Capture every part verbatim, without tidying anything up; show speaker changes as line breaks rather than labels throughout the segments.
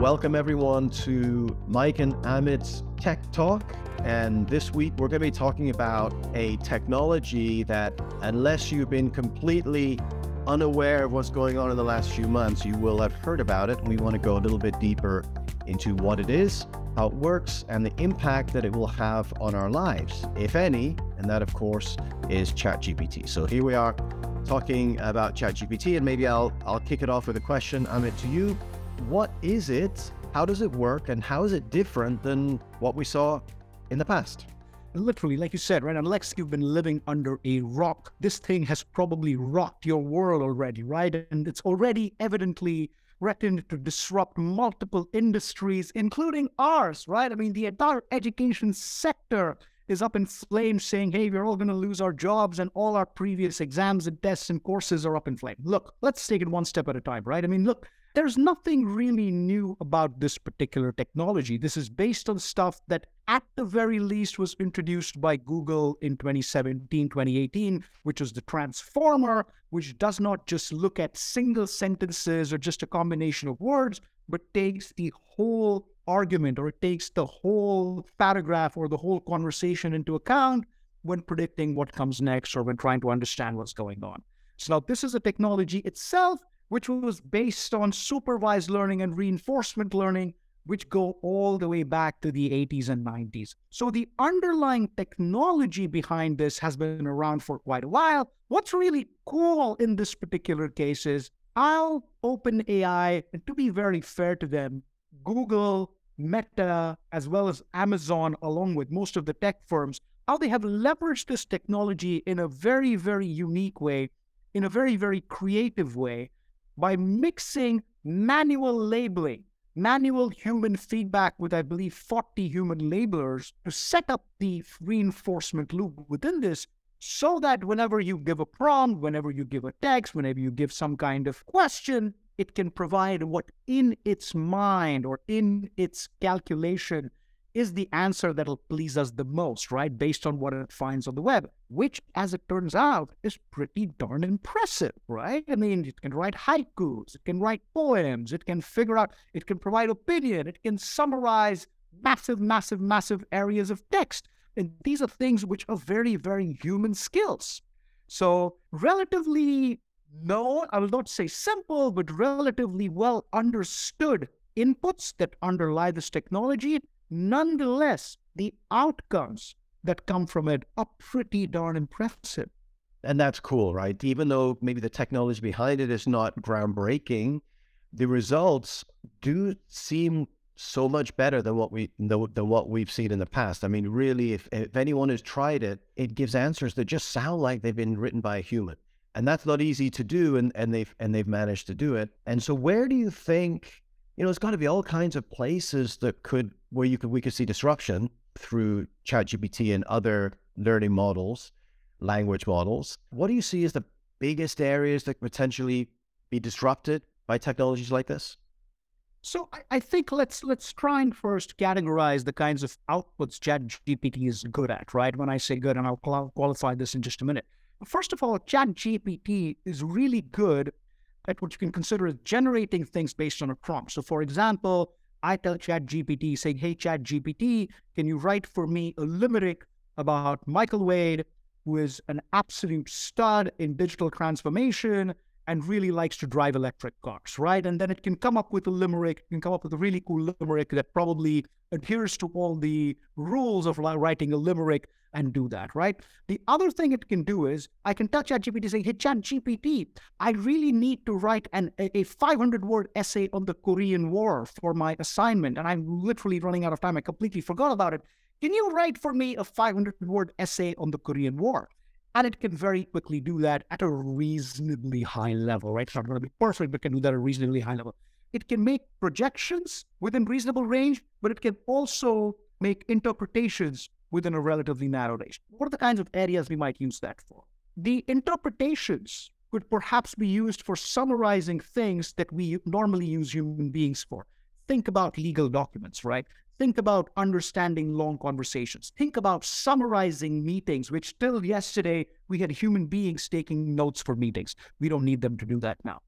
Welcome everyone to Mike and Amit's Tech Talk. And this week we're going to be talking about a technology that, unless you've been completely unaware of what's going on in the last few months, you will have heard about it. We want to go a little bit deeper into what it is, how it works, and the impact that it will have on our lives, if any. And that, of course, is ChatGPT. So here we are talking about ChatGPT, and maybe I'll I'll kick it off with a question, Amit, to you. What is it? How does it work? And how is it different than what we saw in the past?
Literally, like you said, right? Unless you've been living under a rock, this thing has probably rocked your world already, right? And it's already evidently threatened to disrupt multiple industries, including ours, right? I mean, the entire education sector is up in flames saying, hey, we're all going to lose our jobs and all our previous exams and tests and courses are up in flames. Look, let's take it one step at a time, right? I mean, look, there's nothing really new about this particular technology. This is based on stuff that at the very least was introduced by Google in twenty seventeen, twenty eighteen, which was the transformer, which does not just look at single sentences or just a combination of words, but takes the whole argument, or it takes the whole paragraph or the whole conversation into account when predicting what comes next or when trying to understand what's going on. So now this is a technology itself which was based on supervised learning and reinforcement learning, which go all the way back to the eighties and nineties. So the underlying technology behind this has been around for quite a while. What's really cool in this particular case is how OpenAI, and to be very fair to them, Google, Meta, as well as Amazon, along with most of the tech firms, how they have leveraged this technology in a very, very unique way, in a very, very creative way, by mixing manual labeling, manual human feedback with, I believe, forty human labelers to set up the reinforcement loop within this, so that whenever you give a prompt, whenever you give a text, whenever you give some kind of question, it can provide what in its mind or in its calculation is the answer that'll please us the most, right? Based on what it finds on the web, which, as it turns out, is pretty darn impressive, right? I mean, it can write haikus, it can write poems, it can figure out, it can provide opinion, it can summarize massive, massive, massive areas of text. And these are things which are very, very human skills. So relatively known, I will not say simple, but relatively well understood inputs that underlie this technology. Nonetheless, the outcomes that come from it are pretty darn impressive.
And that's cool, right? Even though maybe the technology behind it is not groundbreaking, the results do seem so much better than what we than, than what we've seen in the past. I mean, really, if, if anyone has tried it, it gives answers that just sound like they've been written by a human. And that's not easy to do, and, and they've and they've managed to do it. And so where do you think, you know, there's got to be all kinds of places that could, where you could, we could see disruption through ChatGPT and other learning models, language models. What do you see as the biggest areas that could potentially be disrupted by technologies like this?
So I, I think let's let's try and first categorize the kinds of outputs ChatGPT is good at, right? When I say good, and I'll qual- qualify this in just a minute. First of all, ChatGPT is really good at what you can consider as generating things based on a prompt. So for example, I tell ChatGPT saying, hey, ChatGPT, can you write for me a limerick about Michael Wade, who is an absolute stud in digital transformation and really likes to drive electric cars, right? And then it can come up with a limerick, it can come up with a really cool limerick that probably adheres to all the rules of writing a limerick and do that, right? The other thing it can do is I can tell ChatGPT saying, hey, ChatGPT, I really need to write an, a five hundred word essay on the Korean War for my assignment, and I'm literally running out of time. I completely forgot about it. Can you write for me a five hundred word essay on the Korean War? And it can very quickly do that at a reasonably high level, right? It's not going to be perfect, but can do that at a reasonably high level. It can make projections within reasonable range, but it can also make interpretations within a relatively narrow range. What are the kinds of areas we might use that for? The interpretations could perhaps be used for summarizing things that we normally use human beings for. Think about legal documents, right? Think about understanding long conversations. Think about summarizing meetings, which till yesterday we had human beings taking notes for meetings. We don't need them to do that now.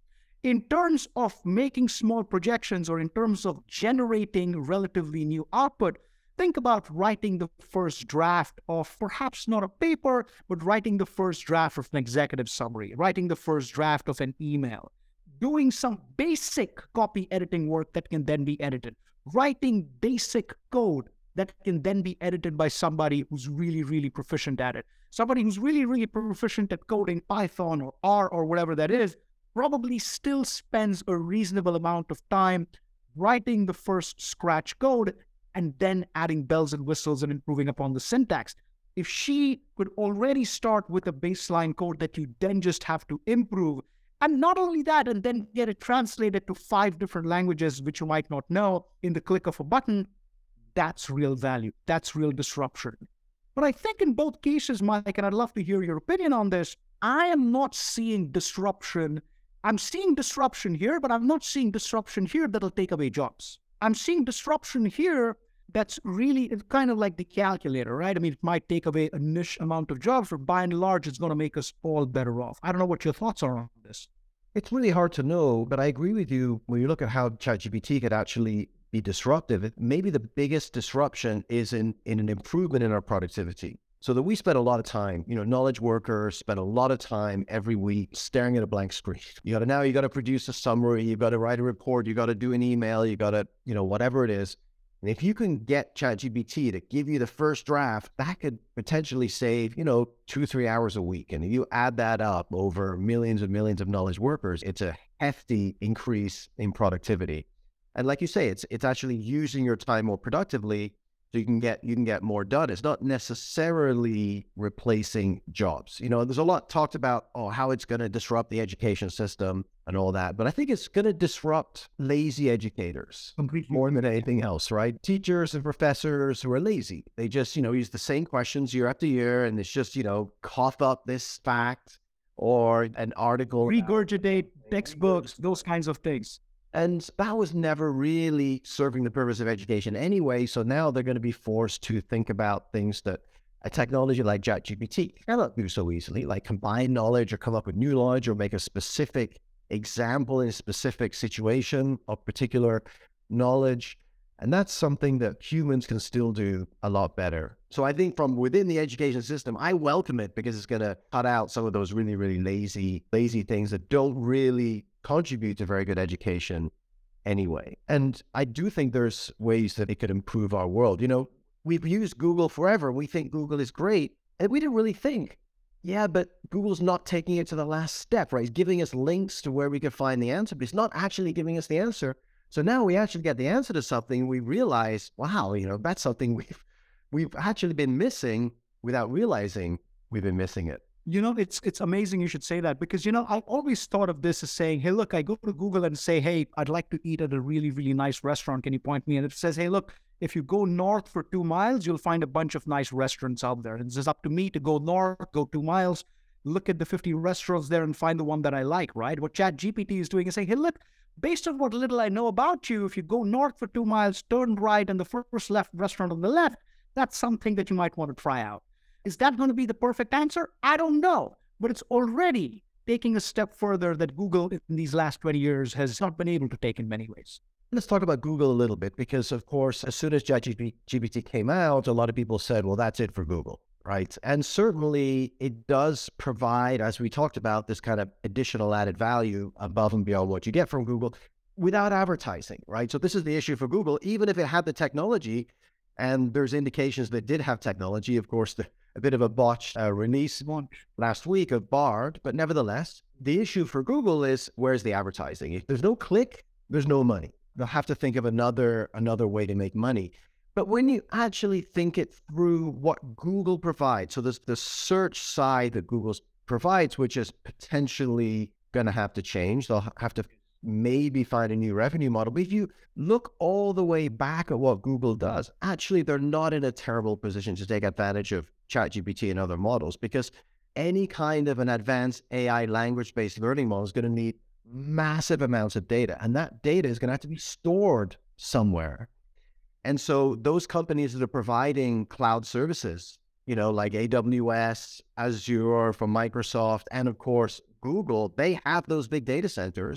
in terms of making small projections or in terms of generating relatively new output, think about writing the first draft of perhaps not a paper, but writing the first draft of an executive summary, writing the first draft of an email, doing some basic copy editing work that can then be edited, writing basic code that can then be edited by somebody who's really, really proficient at it. Somebody who's really, really proficient at coding Python or R or whatever that is, probably still spends a reasonable amount of time writing the first scratch code and then adding bells and whistles and improving upon the syntax. If she could already start with a baseline code that you then just have to improve, and not only that, and then get it translated to five different languages, which you might not know, in the click of a button, that's real value. That's real disruption. But I think in both cases, Mike, and I'd love to hear your opinion on this, I am not seeing disruption. I'm seeing disruption here, but I'm not seeing disruption here that'll take away jobs. I'm seeing disruption here that's really it's kind of like the calculator, right? I mean, it might take away a niche amount of jobs, but by and large, it's going to make us all better off. I don't know what your thoughts are on this.
It's really hard to know, but I agree with you when you look at how ChatGPT could actually be disruptive. It, maybe the biggest disruption is in, in an improvement in our productivity. So that we spend a lot of time, you know, knowledge workers spend a lot of time every week staring at a blank screen. You got to now, you got to produce a summary, you got to write a report, you got to do an email, you got to, you know, whatever it is. And if you can get ChatGPT to give you the first draft, that could potentially save, you know, two, three hours a week. And if you add that up over millions and millions of knowledge workers, it's a hefty increase in productivity. And like you say, it's it's actually using your time more productively so you can get you can get more done. It's not necessarily replacing jobs. You know, there's a lot talked about, oh, how it's going to disrupt the education system and all that. But I think it's going to disrupt lazy educators
Completely.
more than anything else, right? Teachers and professors who are lazy. They just, you know, use the same questions year after year, and it's just, you know, cough up this fact or an article.
Regurgitate textbooks, those kinds of things.
And that was never really serving the purpose of education anyway. So now they're going to be forced to think about things that a technology like ChatGPT cannot do so easily, like combine knowledge or come up with new knowledge or make a specific example in a specific situation of particular knowledge. And that's something that humans can still do a lot better. So I think from within the education system, I welcome it because it's going to cut out some of those really, really lazy, lazy things that don't really contribute to very good education anyway. And I do think there's ways that it could improve our world. You know, we've used Google forever. We think Google is great. And we didn't really think, yeah, but Google's not taking it to the last step, right? It's giving us links to where we could find the answer, but it's not actually giving us the answer. So now we actually get the answer to something. We realize, wow, you know, that's something we've, we've actually been missing without realizing we've been missing it.
You know, it's it's amazing you should say that because, you know, I always thought of this as saying, hey, look, I go to Google and say, hey, I'd like to eat at a really, really nice restaurant. Can you point me? And it says, hey, look, if you go north for two miles, you'll find a bunch of nice restaurants out there. And it's just up to me to go north, go two miles, look at the fifty restaurants there and find the one that I like, right? What ChatGPT is doing is saying, hey, look, based on what little I know about you, if you go north for two miles, turn right, and the first left restaurant on the left, that's something that you might want to try out. Is that going to be the perfect answer? I don't know, but it's already taking a step further that Google in these last twenty years has not been able to take in many ways.
Let's talk about Google a little bit because, of course, as soon as ChatGPT came out, a lot of people said, well, that's it for Google, right? And certainly it does provide, as we talked about, this kind of additional added value above and beyond what you get from Google without advertising, right? So this is the issue for Google. Even if it had the technology, and there's indications that it did have technology, of course, the a bit of a botched uh, release last week of Bard, but nevertheless, the issue for Google is where's the advertising? If there's no click, there's no money. They'll have to think of another another way to make money. But when you actually think it through what Google provides, so there's the search side that Google provides, which is potentially going to have to change. They'll have to maybe find a new revenue model. But if you look all the way back at what Google does, actually, they're not in a terrible position to take advantage of ChatGPT and other models because any kind of an advanced A I language-based learning model is going to need massive amounts of data. And that data is going to have to be stored somewhere. And so those companies that are providing cloud services, you know, like A W S, Azure from Microsoft, and of course, Google, they have those big data centers.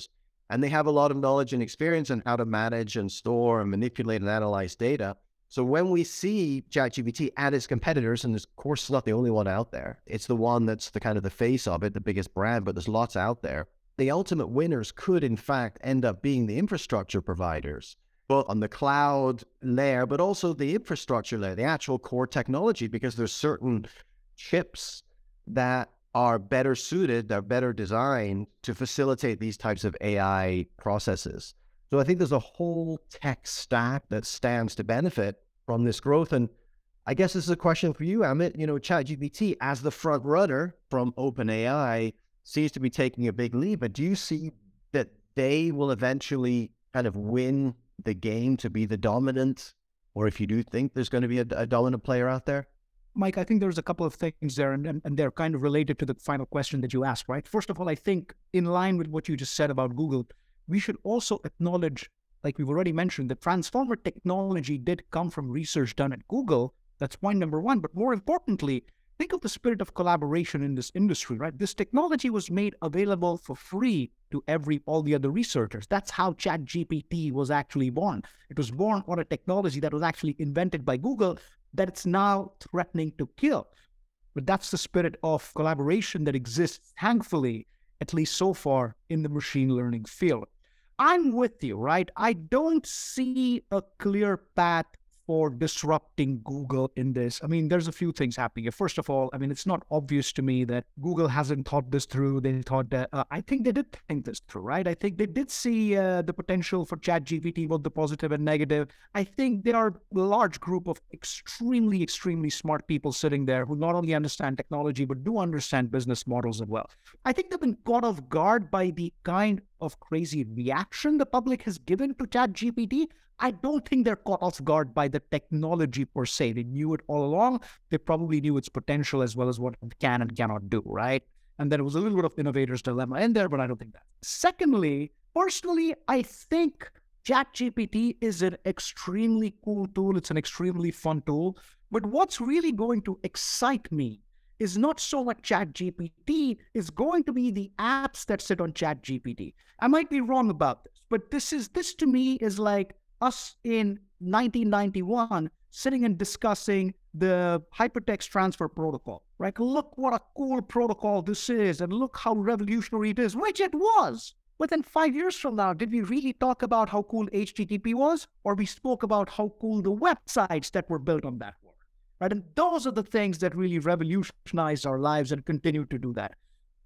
and they have a lot of knowledge and experience on how to manage and store and manipulate and analyze data. So when we see ChatGPT and its competitors, and of course it's not the only one out there, it's the one that's the kind of the face of it, the biggest brand, but there's lots out there. The ultimate winners could in fact end up being the infrastructure providers, both on the cloud layer, but also the infrastructure layer, the actual core technology, because there's certain chips that are better suited, they're better designed to facilitate these types of A I processes. So I think there's a whole tech stack that stands to benefit from this growth. And I guess this is a question for you, Amit. You know, ChatGPT as the front runner from OpenAI seems to be taking a big lead, but do you see that they will eventually kind of win the game to be the dominant, or if you do think there's going to be a, a dominant player out there?
Mike, I think there's a couple of things there, and, and, and they're kind of related to the final question that you asked, right? First of all, I think in line with what you just said about Google, we should also acknowledge, like we've already mentioned, that transformer technology did come from research done at Google. That's point number one. But more importantly, think of the spirit of collaboration in this industry, right? This technology was made available for free to every all the other researchers. That's how ChatGPT was actually born. It was born on a technology that was actually invented by Google that it's now threatening to kill. But that's the spirit of collaboration that exists, thankfully, at least so far, in the machine learning field. I'm with you, right? I don't see a clear path for disrupting Google in this. I mean, there's a few things happening here. First of all, I mean, it's not obvious to me that Google hasn't thought this through. They thought that, uh, I think they did think this through, right? I think they did see uh, the potential for ChatGPT, both the positive and negative. I think there are a large group of extremely, extremely smart people sitting there who not only understand technology, but do understand business models as well. I think they've been caught off guard by the kind of crazy reaction the public has given to ChatGPT. I don't think they're caught off guard by the technology per se. They knew it all along. They probably knew its potential as well as what it can and cannot do, right? And there was a little bit of innovator's dilemma in there, but I don't think that. Secondly, personally, I think ChatGPT is an extremely cool tool. It's an extremely fun tool. But what's really going to excite me is not so much ChatGPT, is going to be the apps that sit on ChatGPT. I might be wrong about this, but this is this to me is like us in nineteen ninety-one sitting and discussing the hypertext transfer protocol, right? Look what a cool protocol this is, and look how revolutionary it is, which it was. But then five years from now, did we really talk about how cool H T T P was? Or we spoke about how cool the websites that were built on that were, right? And those are the things that really revolutionized our lives and continue to do that.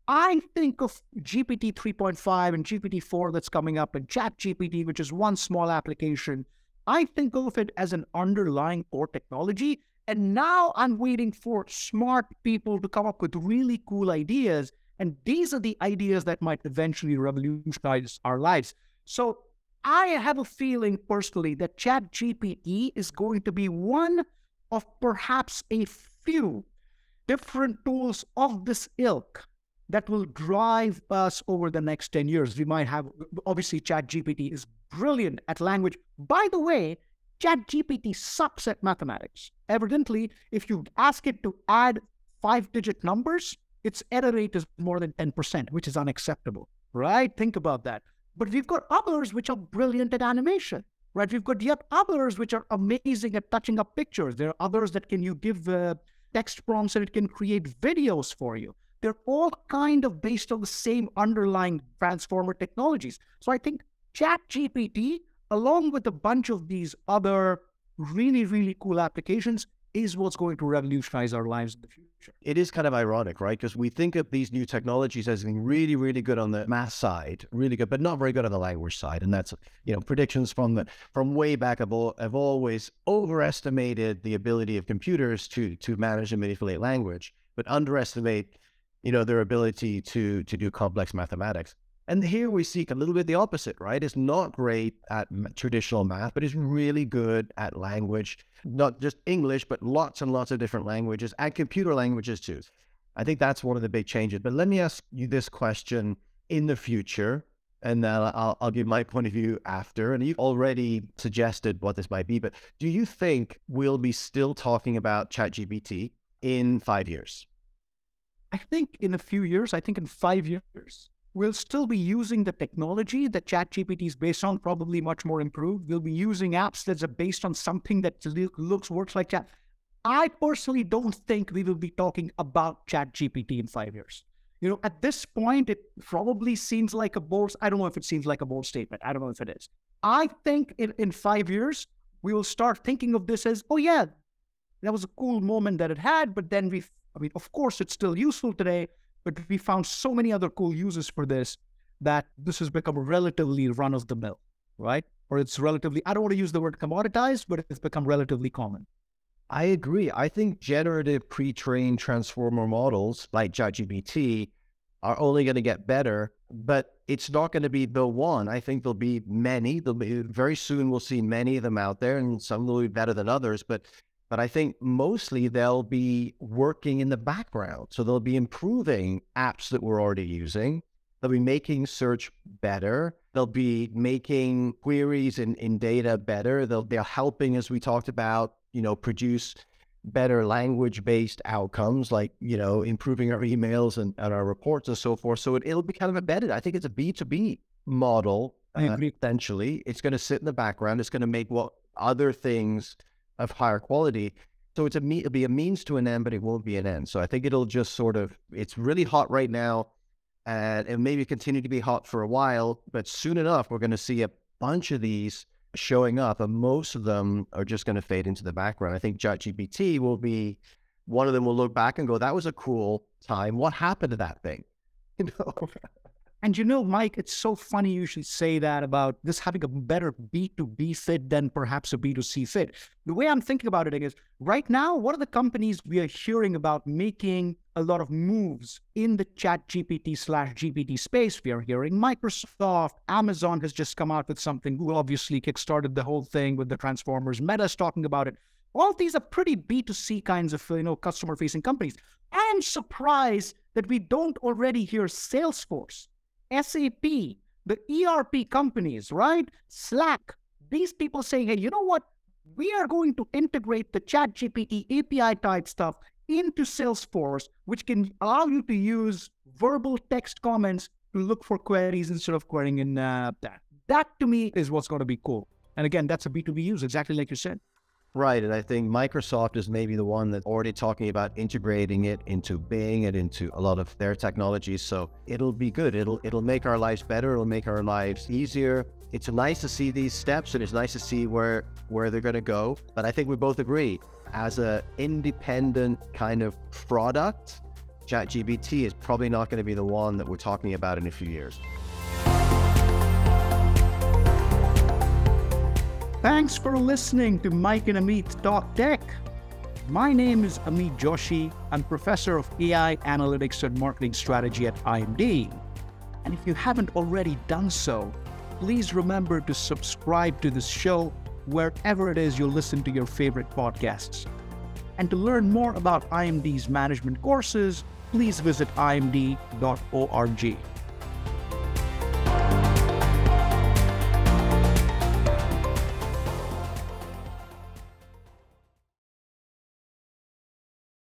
I think of G P T three point five and G P T four that's coming up, and ChatGPT, which is one small application. I think of it as an underlying core technology. And now I'm waiting for smart people to come up with really cool ideas. And these are the ideas that might eventually revolutionize our lives. So I have a feeling personally that ChatGPT is going to be one of perhaps a few different tools of this ilk that will drive us over the next ten years. We might have, obviously, ChatGPT is brilliant at language. By the way, ChatGPT sucks at mathematics. Evidently, if you ask it to add five-digit numbers, its error rate is more than ten percent, which is unacceptable, right? Think about that. But we've got others which are brilliant at animation, right? We've got yet others which are amazing at touching up pictures. There are others that can you give uh, text prompts and it can create videos for you. They're all kind of based on the same underlying transformer technologies. So I think ChatGPT, along with a bunch of these other really, really cool applications, is what's going to revolutionize our lives in the future.
It is kind of ironic, right? Because we think of these new technologies as being really, really good on the math side, really good, but not very good on the language side. And that's, you know, predictions from the from way back have, all, have always overestimated the ability of computers to to manage and manipulate language, but underestimate, you know, their ability to to do complex mathematics. And here we see a little bit the opposite, right? It's not great at traditional math, but it's really good at language, not just English, but lots and lots of different languages and computer languages too. I think that's one of the big changes. But let me ask you this question in the future, and then I'll, I'll give my point of view after. And you've already suggested what this might be, but do you think we'll be still talking about ChatGPT in five years?
I think in a few years, I think in five years, We'll still be using the technology that ChatGPT is based on, probably much more improved. We'll be using apps that are based on something that looks, works like Chat. I personally don't think we will be talking about ChatGPT in five years. You know, at this point, it probably seems like a bold, I don't know if it seems like a bold statement. I don't know if it is. I think in, in five years, we will start thinking of this as, oh yeah, that was a cool moment that it had, but then we, I mean, of course, it's still useful today, but we found so many other cool uses for this that this has become relatively run-of-the-mill, right? Or it's relatively, I don't want to use the word commoditized, but it's become relatively common.
I agree. I think generative pre-trained transformer models like ChatGPT are only going to get better, but it's not going to be the one. I think there'll be many. There'll be, very soon we'll see many of them out there, and some will be better than others, but But I think mostly they'll be working in the background. So they'll be improving apps that we're already using. They'll be making search better. They'll be making queries in, in data better. They'll, they're helping, as we talked about, you know, produce better language-based outcomes, like, you know, improving our emails and, and our reports and so forth. So it, it'll be kind of embedded. I think it's a B two B model,
I agree.
Uh, essentially. It's going to sit in the background. It's going to make what other things of higher quality. So it's a me- it'll be a means to an end, but it won't be an end. So I think it'll just sort of, it's really hot right now, and it maybe continue to be hot for a while, but soon enough, we're going to see a bunch of these showing up, and most of them are just going to fade into the background. I think ChatGPT will be, one of them will look back and go, that was a cool time. What happened to that thing? You know?
And you know, Mike, it's so funny you should say that about this having a better B two B fit than perhaps a B two C fit. The way I'm thinking about it is, right now, what are the companies we are hearing about making a lot of moves in the ChatGPT slash G P T space? We are hearing Microsoft, Amazon has just come out with something. Google obviously kickstarted the whole thing with the Transformers. Meta's talking about it. All of these are pretty B two C kinds of, you know, customer-facing companies. I'm surprised that we don't already hear Salesforce, S A P, the E R P companies, right? Slack, these people saying, hey, you know what? We are going to integrate the ChatGPT A P I type stuff into Salesforce, which can allow you to use verbal text comments to look for queries instead of querying in uh, that. That to me is what's going to be cool. And again, that's a B two B use, exactly like you said.
Right. And I think Microsoft is maybe the one that's already talking about integrating it into Bing and into a lot of their technologies. So it'll be good. It'll it'll make our lives better. It'll make our lives easier. It's nice to see these steps, and it's nice to see where where they're going to go. But I think we both agree, as an independent kind of product, ChatGPT is probably not going to be the one that we're talking about in a few years.
Thanks for listening to Mike and Amit Talk Tech. My name is Amit Joshi. I'm professor of A I Analytics and Marketing Strategy at I M D. And if you haven't already done so, please remember to subscribe to this show wherever it is you listen to your favorite podcasts. And to learn more about I M D's management courses, please visit I M D dot org.